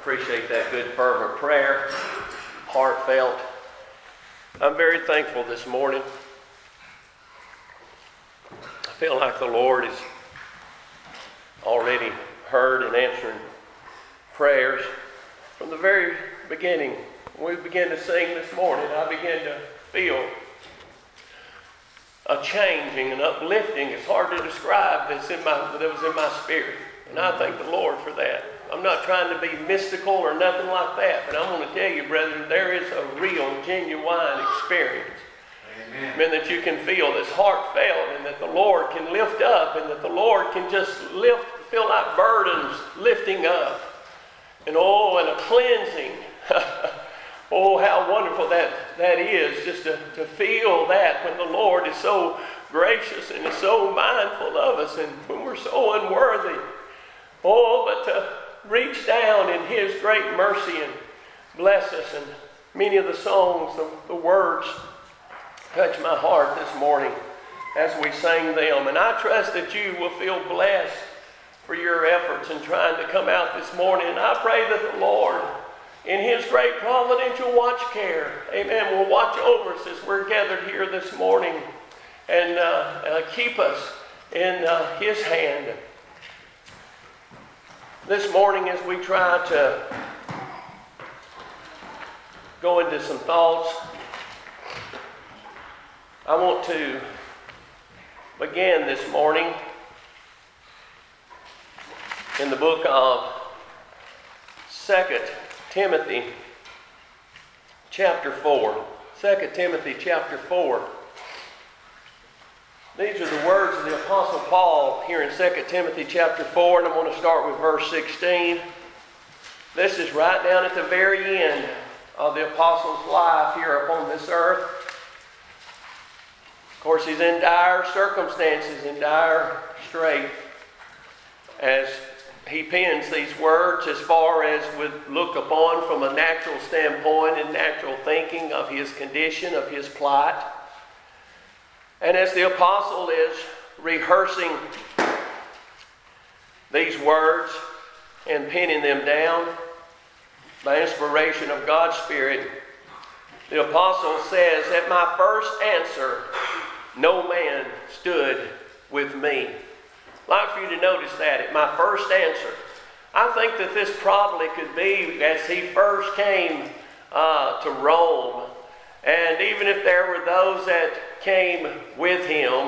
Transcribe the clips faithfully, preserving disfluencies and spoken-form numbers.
Appreciate that good fervent prayer, heartfelt. I'm very thankful this morning. I feel like the Lord has already heard and answered prayers from the very beginning. When we began to sing this morning, I began to feel a changing and uplifting. It's hard to describe that's in my, that was in my spirit. And I thank the Lord for that. I'm not trying to be mystical or nothing like that, but I'm going to tell you, brethren, there is a real, genuine experience. Amen. Amen, that you can feel that's heartfelt and that the Lord can lift up and that the Lord can just lift, feel like burdens lifting up. And oh, and a cleansing. Oh, how wonderful that, that is, just to, to feel that when the Lord is so gracious and is so mindful of us and when we're so unworthy. Oh, but to reach down in His great mercy and bless us. And many of the songs, the, the words touch my heart this morning as we sang them. And I trust that you will feel blessed for your efforts in trying to come out this morning. And I pray that the Lord, in His great providential watch care, amen, will watch over us as we're gathered here this morning and uh, uh, keep us in uh, His hand. This morning, as we try to go into some thoughts, I want to begin this morning in the book of Second Timothy chapter four. Second Timothy chapter four. These are the words of the Apostle Paul here in Second Timothy chapter four, and I'm going to start with verse sixteen. This is right down at the very end of the Apostle's life here upon this earth. Of course, he's in dire circumstances, in dire strait, as he pens these words as far as would look upon from a natural standpoint and natural thinking of his condition, of his plight. And as the apostle is rehearsing these words and penning them down by inspiration of God's Spirit, the apostle says, "At my first answer, no man stood with me." I'd like for you to notice that, at my first answer. I think that this probably could be as he first came uh, to Rome. And even if there were those that came with him,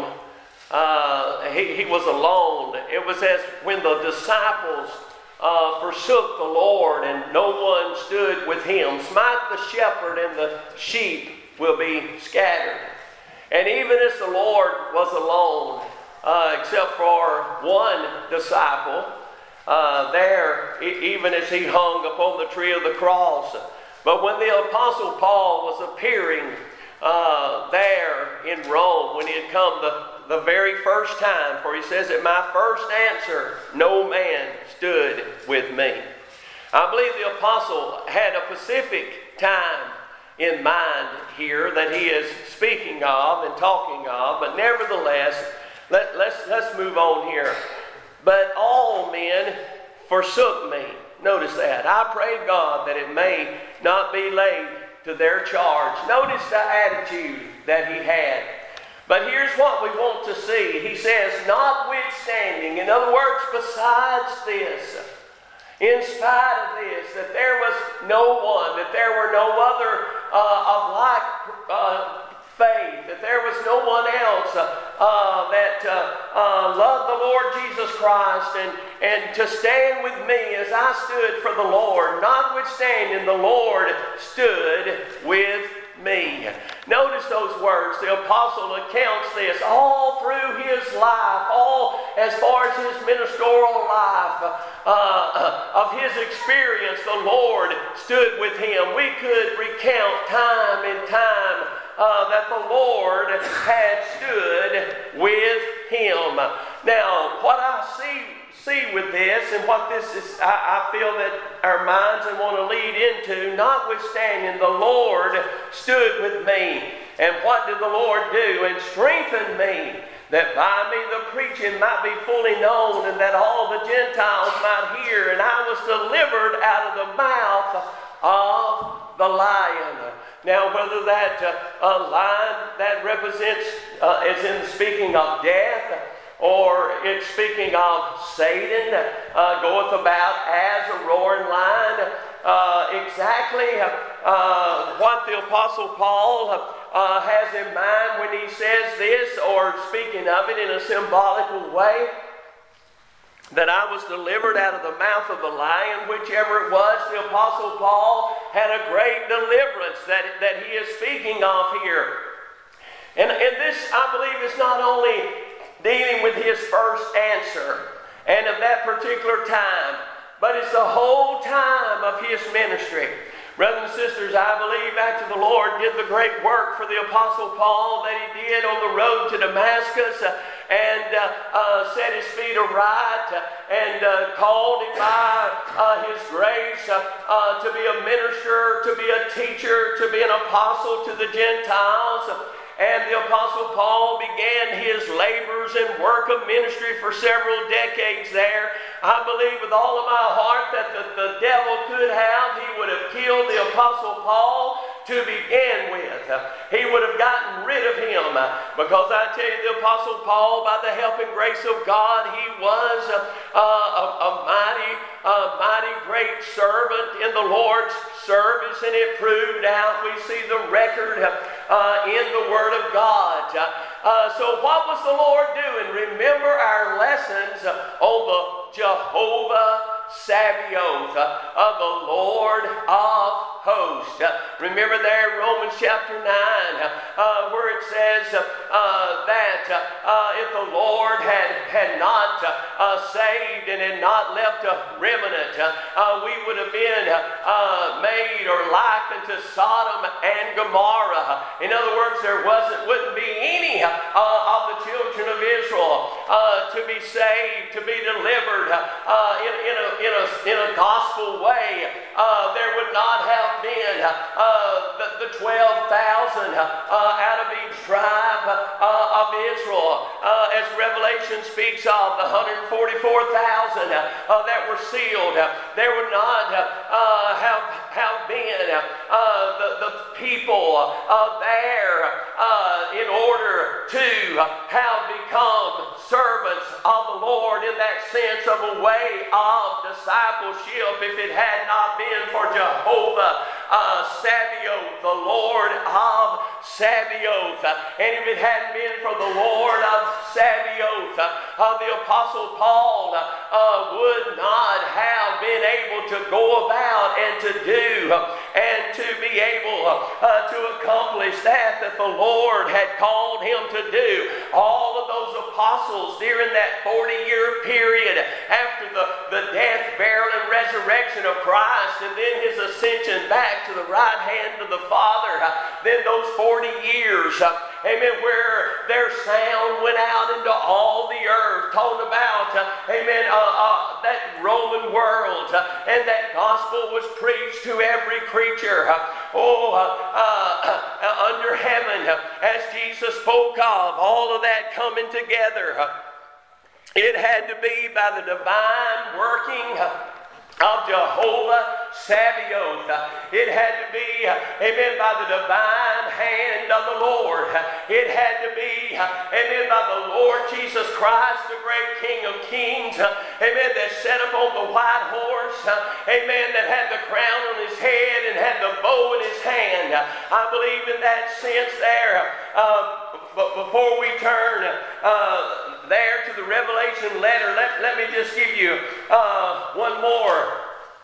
uh, he, he was alone. It was as when the disciples uh, forsook the Lord and no one stood with him. Smite the shepherd and the sheep will be scattered. And even as the Lord was alone, uh, except for one disciple, uh, there, even as he hung upon the tree of the cross. But when the Apostle Paul was appearing uh, there in Rome, when he had come the, the very first time, for he says, "At my first answer, no man stood with me." I believe the Apostle had a specific time in mind here that he is speaking of and talking of, but nevertheless, let, let's, let's move on here. "But all men forsook me." Notice that. "I pray God that it may not be laid to their charge." Notice the attitude that he had. But here's what we want to see. He says, notwithstanding, in other words, besides this, in spite of this, that there was no one, that there were no other uh, of like uh, faith, that there was no one else uh, uh, that uh, uh, loved the Lord Jesus Christ, and, and to stand with me as I stood for the Lord. Notwithstanding, the Lord stood with me. Notice those words. The apostle accounts this all through his life, all as far as his ministerial life, uh, of his experience, the Lord stood with him. We could recount time and time Uh, that the Lord had stood with him. Now, what I see see with this, and what this is, I, I feel that our minds and want to lead into, notwithstanding, the Lord stood with me. And what did the Lord do? And strengthened me, that by me the preaching might be fully known, and that all the Gentiles might hear. And I was delivered out of the mouth of the lion. Now, whether that uh, uh, lion that represents, uh, is in speaking of death, or it's speaking of Satan, uh, goeth about as a roaring lion, uh, exactly uh, what the Apostle Paul uh, has in mind when he says this, or speaking of it in a symbolical way, that I was delivered out of the mouth of the lion, whichever it was, the Apostle Paul had a great deliverance that, that he is speaking of here. And, and this, I believe, is not only dealing with his first answer and of that particular time, but it's the whole time of his ministry. Brothers and sisters, I believe after the Lord did the great work for the Apostle Paul that he did on the road to Damascus, uh, and uh, uh, set his feet aright, uh, and uh, called him by uh, his grace uh, uh, to be a minister, to be a teacher, to be an apostle to the Gentiles. And the Apostle Paul began his labors and work of ministry for several decades there. I believe with all of my heart that the, the devil could have, he would have killed the Apostle Paul to begin with. He would have gotten rid of him, because I tell you, the Apostle Paul, by the help and grace of God, he was a, a, a mighty, a mighty great servant in the Lord's service, and it proved out. We see the record uh, in the Word of God. Uh, so what was the Lord doing? Remember our lessons on the Jehovah Sabaoth, uh, of the Lord of hosts. Uh, remember there Romans chapter nine, uh, where it says uh, that uh, if the Lord had, had not uh, saved and had not left a remnant, uh, we would have been uh, made or likened to Sodom and Gomorrah. In other words, there wasn't wouldn't be any uh, of the children of Israel uh, to be saved, to be delivered uh, in, in a In a, in a gospel way. Uh, there would not have been uh, the, the twelve thousand uh, out of each tribe uh, of Israel. Uh, as Revelation speaks of, the one hundred forty-four thousand uh, that were sealed. There would not uh, have, have been uh, the, the people uh, there uh, in order to have become servants of the Lord in that sense of a way of discipleship, if it had not been for Jehovah uh, Sabaoth, the Lord of Sabaoth. And if it hadn't been for the Lord of Sabaoth, uh, the Apostle Paul uh, would not have been able to go about and to do and to be able uh, to accomplish that that the Lord had called him to do. All of those apostles during that forty-year period after the, the death, burial, and resurrection of Christ, and then his ascension back to the right hand of the Father, then those forty years, amen, where their sound went out into all the earth, talking about, amen, uh, uh, that Roman world, uh, and that gospel was preached to every creature. Oh, uh, uh, under heaven, as Jesus spoke of, all of that coming together. It had to be by the divine working of Jehovah Sabaoth. It had to be, amen, by the divine hand of the Lord. It had to be, amen, by the Lord Jesus Christ, the great King of Kings, amen, that sat upon the white horse, amen, that had the crown on his head and had the bow in his hand. I believe in that sense there. Uh, but before we turn uh, there to the Revelation letter, let, let me just give you uh, one more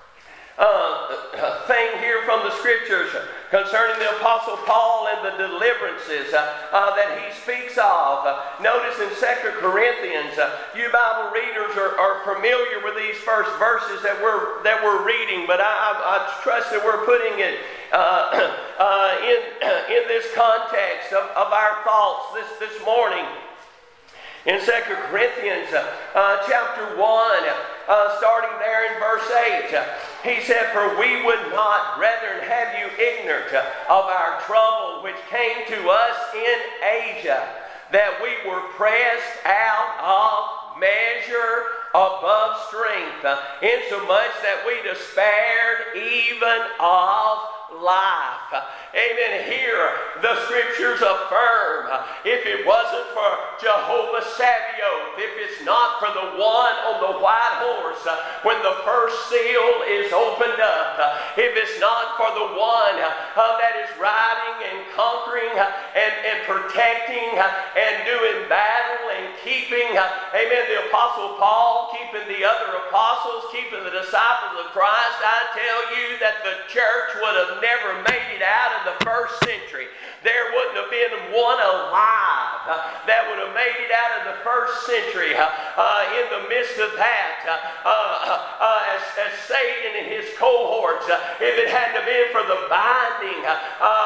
uh, thing here from the Scriptures concerning the Apostle Paul and the deliverances uh, uh, that he speaks of. Uh, notice in Second Corinthians, uh, you Bible readers are, are familiar with these first verses that we're, that we're reading, but I, I, I trust that we're putting it uh, uh, in, in this context of, of our thoughts this, this morning. In Second Corinthians uh, chapter one, uh, starting there in verse eight, he said, "For we would not, brethren, have you ignorant of our trouble which came to us in Asia, that we were pressed out of measure, above strength, insomuch that we despaired even of life. Amen. Here the scriptures affirm, if it wasn't for Jehovah Sabaoth, if it's not for the one on the white horse, when the first seal is opened up, if it's not for the one uh, that is riding and conquering and, and protecting and doing battle and keeping, amen, the Apostle Paul, keeping the other apostles, keeping the disciples of Christ, I tell you that the church would have never made it out in the first century. There wouldn't have been one alive uh, that would have made it out of the first century uh, uh, in the midst of that. Uh, uh, uh, as, as Satan and his cohorts, uh, if it hadn't been for the binding uh,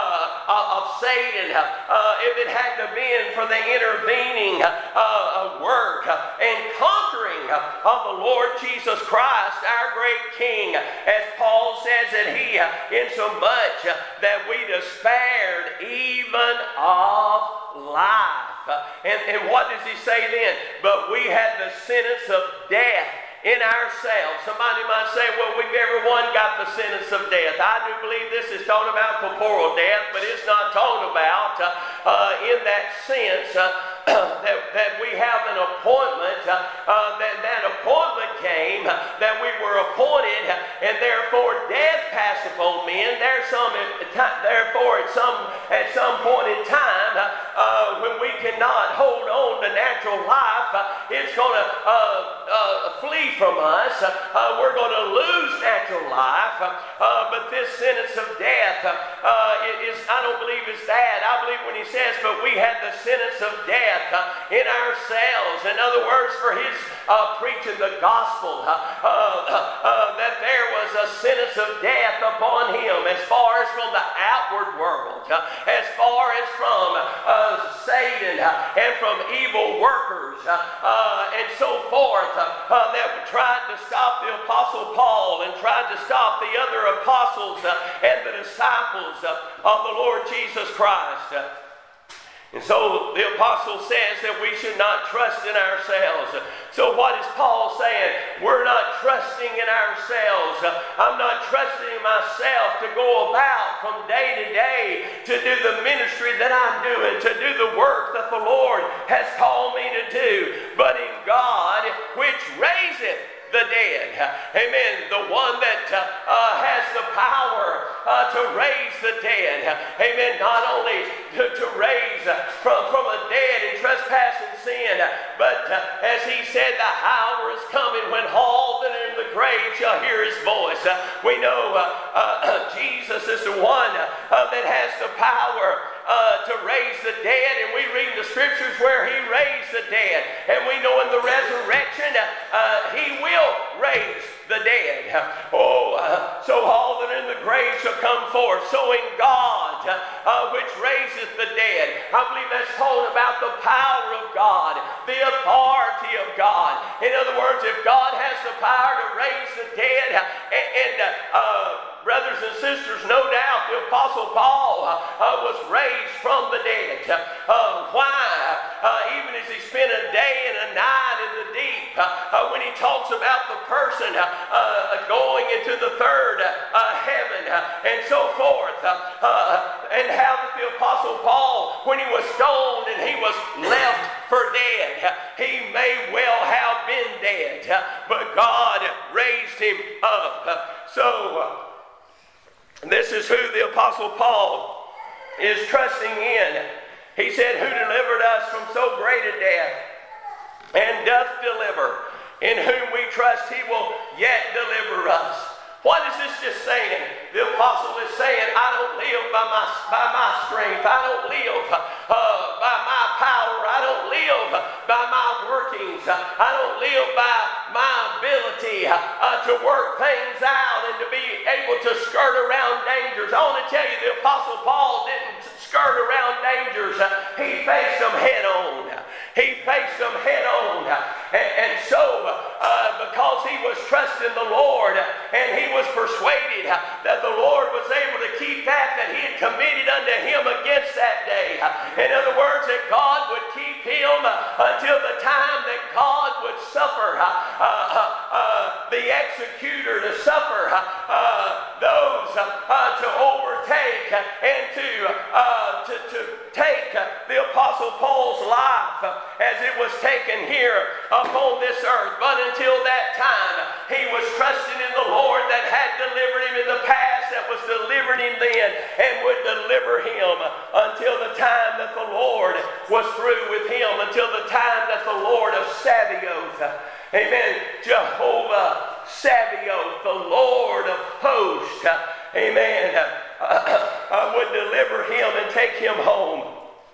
uh, of Satan, uh, if it hadn't been for the intervening uh, uh, work uh, and conquering uh, of the Lord Jesus Christ, our great King, as Paul says that he, uh, in so much uh, that we despaired even of life. Uh, and, and what does he say then? But we had the sentence of death in ourselves. Somebody might say, well, we've everyone got the sentence of death. I do believe this is talking about corporal death, but it's not talking about uh, uh, in that sense uh, that, that we have an appointment, uh, uh, that that appointment came, uh, that we were appointed, uh, and therefore death passed upon men. There's some, therefore at some at some point in time, uh, uh, when we cannot hold on to natural life, uh, it's going to uh, uh, flee from us. Uh, we're going to lose natural life. Uh, but this sentence of death uh, is, I don't believe it's that. I believe when he says, but we had the sentence of death uh, in ourselves. In other words, for his uh, preaching the gospel, uh, uh, uh, that there was a sentence of death upon him, as far as from the outward world, uh, as far as from uh, Satan uh, and from evil workers uh, uh, and so forth, uh, uh, that tried to stop the Apostle Paul and tried to stop the other apostles uh, and the disciples uh, of the Lord Jesus Christ. Uh, And so the apostle says that we should not trust in ourselves. So what is Paul saying? We're not trusting in ourselves. I'm not trusting in myself to go about from day to day to do the ministry that I'm doing, to do the work that the Lord has called me to do, but in God which raiseth the dead. Amen. The one that uh, uh, has the power uh, to raise the dead. Amen. Not only to, to raise uh, from, from a dead in trespass and sin, but uh, as he said, the hour is coming when all that are in the grave shall hear his voice. Uh, we know uh, uh, Jesus is the one uh, that has the power Uh, to raise the dead, and we read in the scriptures where he raised the dead, and we know in the resurrection uh, he will raise the dead. Oh, uh, so all that in the grave shall come forth. So in God, uh, which raiseth the dead, I believe that's talking about the power of God, the authority of God. In other words, if God has the power to raise the dead, and, and uh, brothers and sisters, no doubt the Apostle Paul uh, uh, was raised from the dead. Uh, why? Uh, even as he spent a day and a night in the deep, uh, uh, when he talks about the person uh, uh, going into the third uh, heaven uh, and so forth, uh, uh, and how that the Apostle Paul, when he was stoned and he was left for dead, uh, he may well have been dead, uh, but God raised him up. Uh, so, uh, this is who the Apostle Paul is trusting in. He said, who delivered us from so great a death, and doth deliver, in whom we trust he will yet deliver us. What is this just saying? The apostle is saying, I don't live by my, by my strength. I don't live uh, by my power. I don't live by my workings. I don't live by my ability uh, to work things out and to be able to skirt around dangers. I want to tell you, the Apostle Paul didn't skirt around dangers. He faced them head on. He faced them head on. And, and so, uh, because he was trusting the Lord, and he was persuaded that the Lord was able to keep that that he had committed unto him against that day. In other words, that God would keep him until the time that God would suffer uh, uh, uh, the executor to suffer uh, those uh, to overtake and to, uh, to, to take the Apostle Paul's life as it was taken here upon this earth. But until that time, he was trusting in the Lord that had delivered him in the past, that was delivering him then, and would deliver him until the time that the Lord was through with him, until the time that the Lord of Sabaoth, amen, Jehovah Sabaoth, the Lord of hosts, amen, uh, uh, would deliver him and take him home.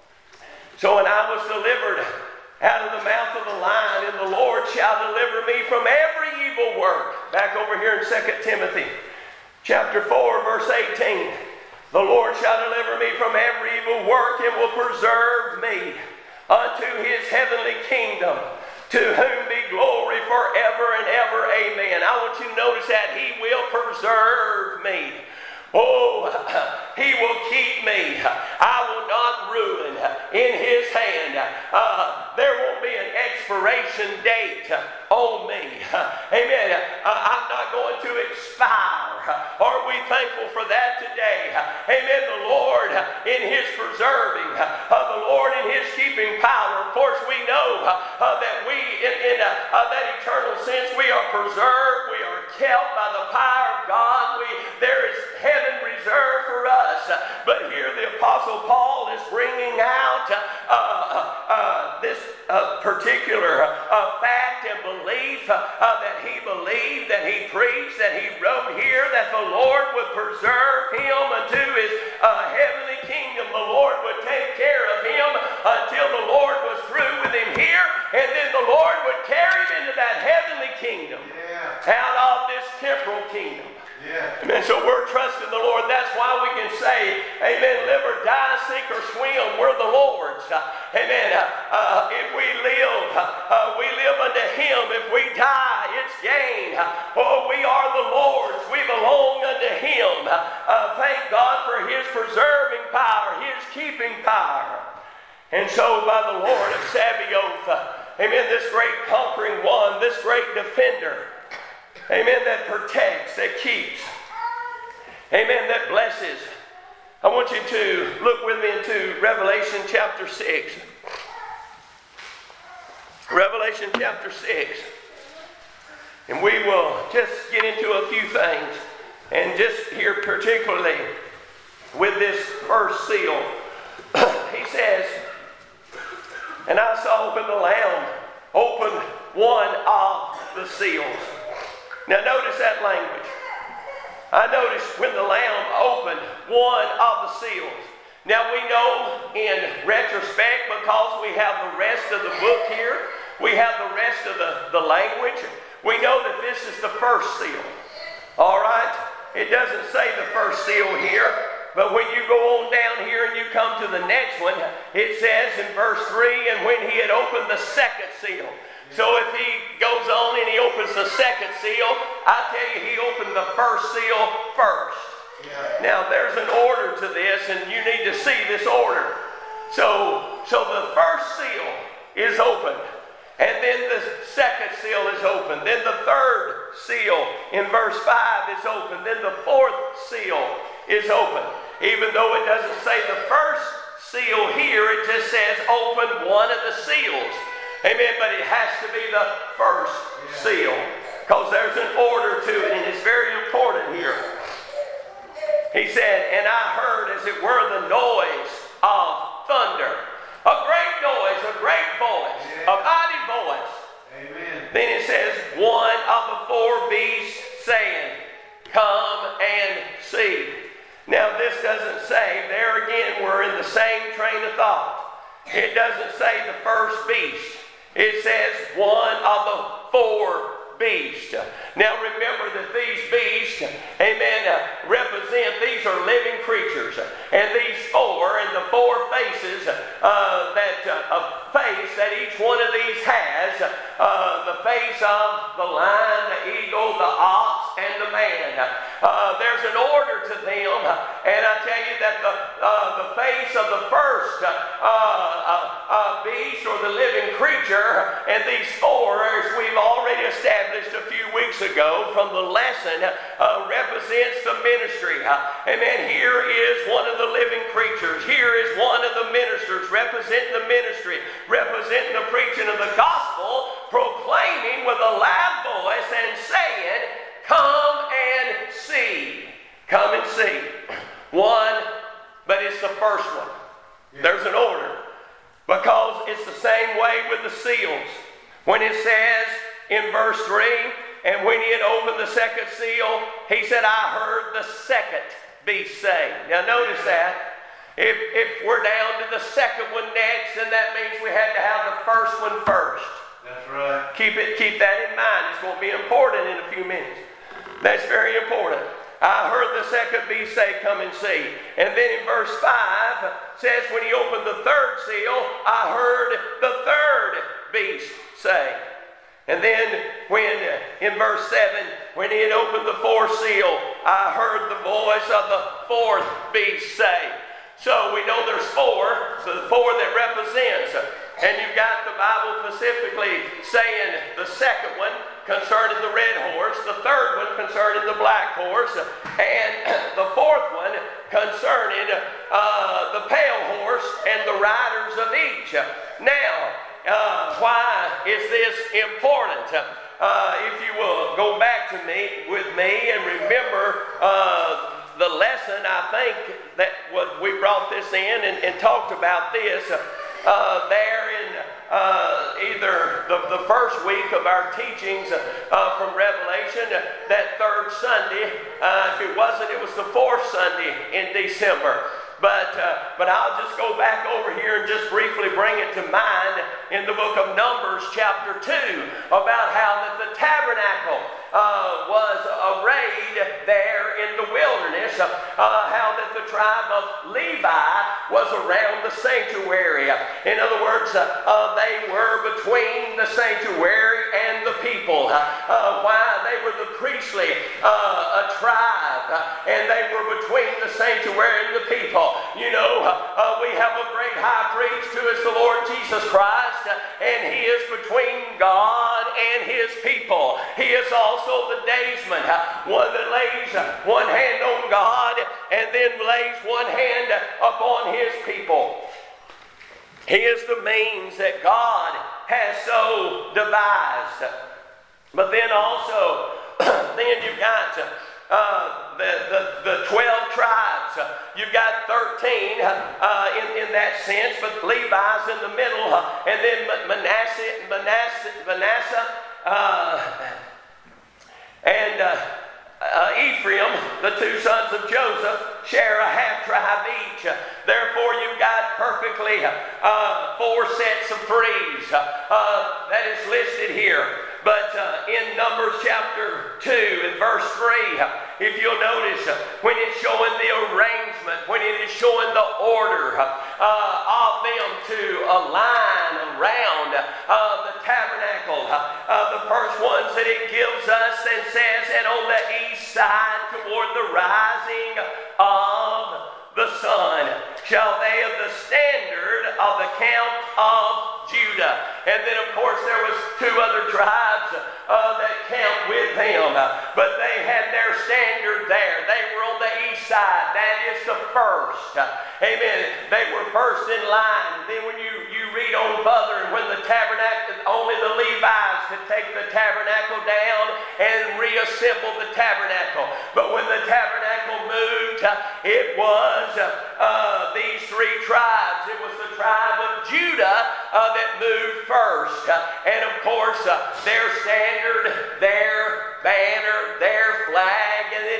So when I was delivered out of the mouth of the lion, and the Lord shall deliver me from every evil work. Back over here in Second Timothy chapter four, verse eighteen. The Lord shall deliver me from every evil work and will preserve me unto his heavenly kingdom, to whom be glory forever and ever. Amen. I want you to notice that he will preserve me. Oh, he will keep me. I will not ruin in his hand. Uh, there won't be an expiration date on me. Amen. Uh, I'm not going to expire. Aren't we thankful for that today? Amen. The Lord in his preserving, uh, the Lord in his keeping power. Of course, we know uh, that we, in, in uh, uh, that eternal sense, we are preserved. We are kept by the power of God. We, there is heaven reserved for us. But here the Apostle Paul is bringing out uh, uh, uh, this uh, particular uh, fact and belief uh, uh, that he believed, that he preached, that he wrote here, that the Lord would preserve him unto his uh, heavenly kingdom. The Lord would take care of him until the Lord was through with him here, and then the Lord would carry him into that heavenly kingdom, yeah, out of this temporal kingdom. Yeah. Amen. So we're trusting the Lord. That's why we can say, amen, live or die, sink or swim, we're the Lord's. Uh, amen. Uh, uh, if we live, uh, we live unto him. If we die, it's gain. Oh, we are the Lord's. We belong unto him. Uh, thank God for his preserving power, his keeping power. And so by the Lord of Sabaoth, uh, amen, this great conquering one, this great defender, amen, that protects, that keeps, amen, that blesses. I want you to look with me into Revelation chapter six. Revelation chapter six. And we will just get into a few things. And just here particularly with this first seal. He says, and I saw when the Lamb opened one of the seals. Now notice that language. I noticed when the Lamb opened one of the seals. Now we know in retrospect, because we have the rest of the book here, we have the rest of the, the language, we know that this is the first seal. All right? It doesn't say the first seal here, but when you go on down here and you come to the next one, it says in verse three, and when he had opened the second seal. So if he goes on and he opens the second seal, I tell you, he opened the first seal first. Yeah. Now there's an order to this, and you need to see this order. So, so the first seal is opened, and then the second seal is opened. Then the third seal in verse five is opened. Then the fourth seal is open. Even though it doesn't say the first seal here, it just says open one of the seals. Amen, but it has to be the first yeah. seal, because there's an order to it, and it's very important here. He said, and I heard as it were the noise of thunder. A great noise, a great voice, yeah. a mighty voice. Amen. Then it says, one of the four beasts saying, come and see. Now this doesn't say, there again we're in the same train of thought. It doesn't say the first beast. It says one of the four beasts. Now remember that these beasts, amen, uh, represent, these are living creatures. And these four, and the four faces uh, that uh, of faith face that each one of these has, uh, the face of the lion, the eagle, the ox, and the man. Uh, there's an order to them, and I tell you that the, uh, the face of the first uh, uh, uh, beast or the living creature, and these four, as we've already established a few weeks ago from the lesson, uh, represents the ministry. Amen. Here is one of the living creatures. Here is one of the ministers representing the ministry, representing the preaching of the gospel, proclaiming with a loud voice and saying, "Come and see." Come and see. One, but it's the first one. Yeah. There's an order. Because it's the same way with the seals. When it says in verse three, and when he had opened the second seal, he said, "I heard the second beast say." Now notice that. If, if we're down to the second one next, then that means we had to have the first one first. That's right. Keep it, keep that in mind. It's going to be important in a few minutes. That's very important. I heard the second beast say, "Come and see." And then in verse five says, when he opened the third seal, I heard the third beast say. And then when in verse seven, when he had opened the fourth seal, I heard the voice of the fourth beast say. So we know there's four, so the four that represents. And you've got the Bible specifically saying the second one concerning the red horse, the third one concerning the black horse, and the fourth one concerning uh, the pale horse and the riders of each. Now, uh, why is this important? Uh, if you will go back to me with me and remember uh, the lesson, I think that what we brought this in and, and talked about this uh, there in uh, either the, the first week of our teachings uh, from Revelation, that third Sunday. Uh, if it wasn't, it was the fourth Sunday in December. But uh, but I'll just go back over here and just briefly bring it to mind in the book of Numbers chapter two about how that the tabernacle uh, was arrayed there in the wilderness, uh, how that the tribe of Levi was around the sanctuary. In other words, uh, uh, they were between the sanctuary and the people. Uh, uh, why? They were the priestly uh, a tribe, uh, and they were between the sanctuary and the people. You know, uh, we have a great high priest who is the Lord Jesus Christ, uh, and he is between God and his people. He is also the daysman, uh, one that lays uh, one hand on God and then lays one hand upon his people. He is the means that God has so devised. But then also, then you've got Uh, the, the, the twelve tribes. Uh, you've got thirteen uh, in, in that sense, but Levi's in the middle, uh, and then Manasseh, Manasseh, Manasseh uh, and uh, uh, Ephraim, the two sons of Joseph, share a half tribe each. Uh, therefore, you've got perfectly uh, four sets of threes uh, that is listed here. But uh, in Numbers chapter two and verse three, if you'll notice, uh, when it's showing the arrangement, when it is showing the order uh, of them to align around uh, the tabernacle, uh, the first ones that it gives us and says, and on the east side toward the rising of the sun shall they of the standard of the camp of Judah. And then of course there was two other tribes uh, that camped with them, but they had their standard there. They were on the east side. That is the first. Amen. They were first in line. And then when you, you read on further, and when the tabernacle, only the Levites could take the tabernacle down and reassemble the tabernacle. But when the tabernacle moved, it was uh, these three tribes. It was the tribe of Judah uh, that moved first. And of course, uh, their standard, their banner, their flag, and it had an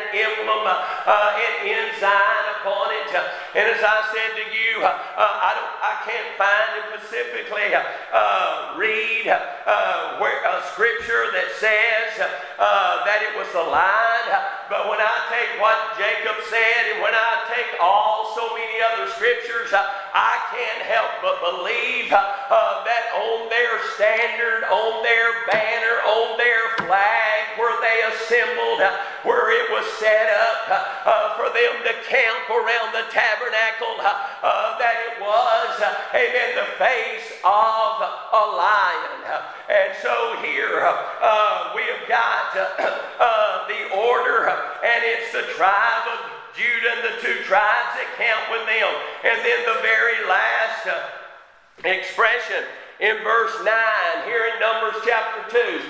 emblem, uh, uh, an ensign upon it. And as I said to you, uh, uh, I don't, I can't find and specifically uh, read uh, where a scripture that says uh, that it was a line. But when I take what Jacob said, and when I take all so many other scriptures, uh, I can't help but believe uh, that on their standard, on their banner, on their flag, where they assembled, uh, where it was set up uh, for them to camp around the tabernacle, uh, uh, that it was, uh, amen, the face of a lion. And so here uh, we have got uh, uh, the order, and it's the tribe of Judah and the two tribes that count with them. And then the very last uh, expression in verse nine, here in Numbers chapter two,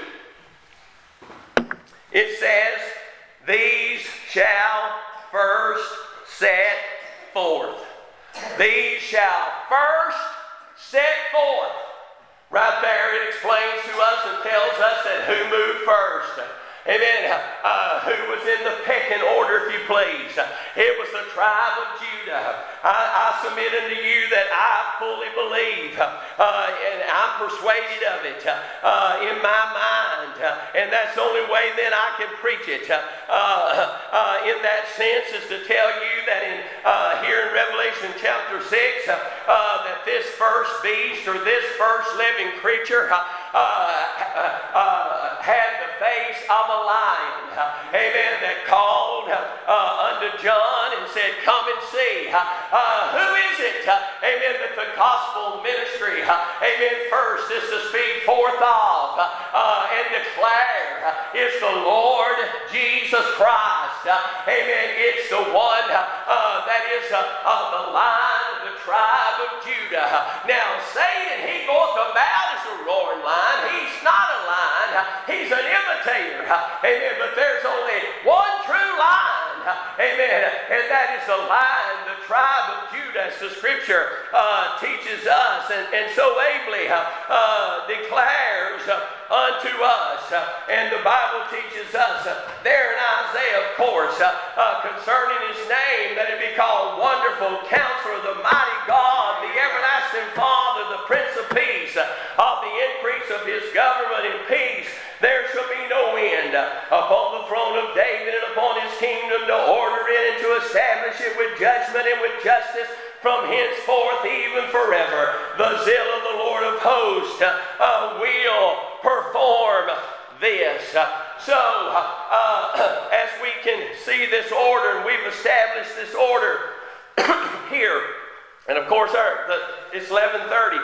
it says, these shall first set forth. These shall first set forth. Right there it explains to us and tells us that who moved first. Amen. Uh, who was in the pecking order, if you please? It was the tribe of Judah. I, I submit unto you that I fully believe, uh, and I'm persuaded of it uh, in my mind, uh, and that's the only way then I can preach it. Uh, uh, in that sense, is to tell you that in uh, here in Revelation chapter six, uh, uh, that this first beast or this first living creature uh, uh, uh, had the face of a lion, uh, amen, that called uh, unto John and said, come and see. Uh, uh, who is it, uh, amen, that the gospel ministry, uh, amen, first is to speak forth of uh, uh, and declare uh, is the Lord Jesus Christ. Uh, amen. It's the one uh, uh, that is uh, uh, the line of the tribe of Judah. Now, Satan, he goeth about as a roaring lion. He's not a lion. He's an imitator. Amen. But there's only one true lion. Amen. And that is the lion, the tribe of Judah, as the scripture uh, teaches us and, and so ably uh, declares uh, unto us. And the Bible teaches us uh, there in Isaiah, of course, uh, uh, concerning his name, that it be called Wonderful Counselor, the Mighty God, the Everlasting Father, the Prince of Peace. Uh, of the increase of his government and peace, there shall be no end. Upon the throne of David and upon his kingdom, to order it and to establish it with judgment and with justice from henceforth even forever. The zeal of the Lord of hosts uh, will perform this. So, uh, as we can see this order, and we've established this order here, and of course our, the, it's eleven thirty,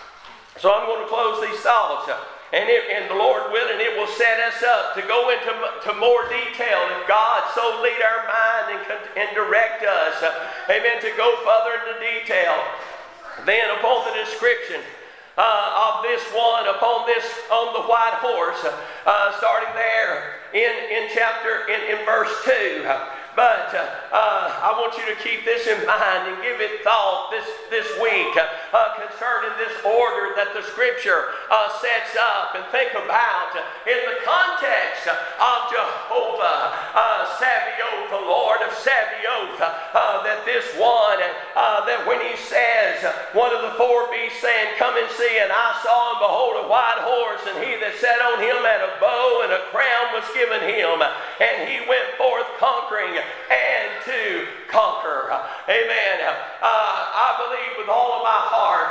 so I'm going to close these thoughts. And, it, and the Lord willing, it will set us up to go into to more detail if God so lead our mind and, and direct us. Uh, amen. To go further into detail. Then upon the description uh, of this one, upon this, on the white horse, uh, starting there in, in chapter, in, in verse two. But uh, uh, I want you to keep this in mind and give it thought this, this week uh, concerning this order that the Scripture uh, sets up, and think about uh, in the context of Jehovah uh, Sabaoth, the Lord of Sabaoth, uh, that this one, uh, that when he says, one of the four beasts saying, come and see, and I saw and behold a white horse, and he that sat on him had a bow, and a crown was given him, and he went forth conquering and to conquer. Amen. Uh, I believe with all of my heart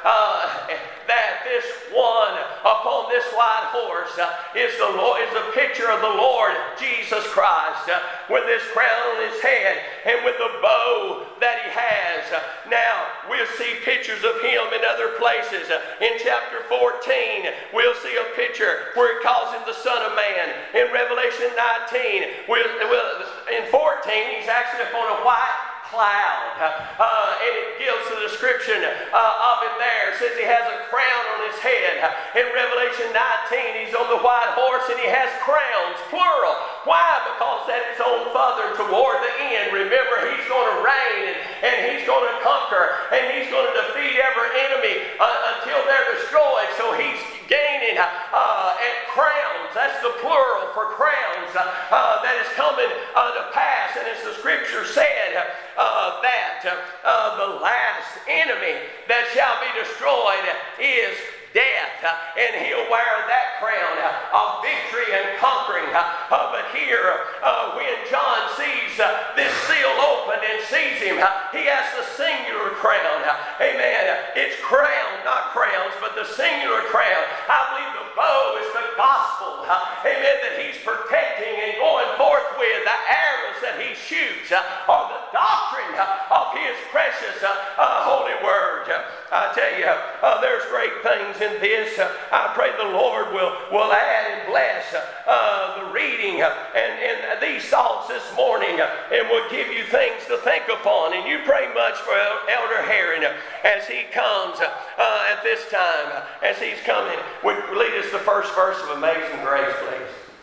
uh, that this one upon this white horse uh, is the Lord, is a picture of the Lord Jesus Christ uh, with this crown on his head and with the bow that he has. Uh, now we'll see pictures of him in other places. Uh, in chapter fourteen, we'll see a picture where it calls him the Son of Man. In Revelation nineteen, we'll, we'll, in fourteen, he's actually upon a white cloud. Uh, and it gives the description uh, of him there. It says he has a crown on his head. In Revelation nineteen, he's on the white horse and he has crowns, plural. Why? Because that is on further toward the end. Remember, he's going to reign and, and he's going to conquer and he's going to defeat every enemy uh, until they're destroyed. So he's gaining uh, and crowns. That's the plural for crowns. uh, uh, that is coming uh, to pass. And as the scripture said, uh, that uh, the last enemy that shall be destroyed is death, uh, and he'll wear that crown uh, of victory and conquering. Uh, uh, but here, uh, when John sees uh, this seal opened and sees him, uh, he has the singular crown. Uh, amen. It's crown, not crowns, but the singular crown. I believe the bow is the gospel. Uh, amen. That he's protecting and going forth with. The arrows that he shoots uh, are the doctrine uh, of his precious uh, uh, holy word. Uh, I tell you, uh, there's great things in this. Uh, I pray the Lord will, will add and bless uh, the reading uh, and, and these thoughts this morning uh, and will give you things to think upon. And you pray much for Elder Herring uh, as he comes uh, uh, at this time, uh, as he's coming. Would lead us the first verse of Amazing Grace, please.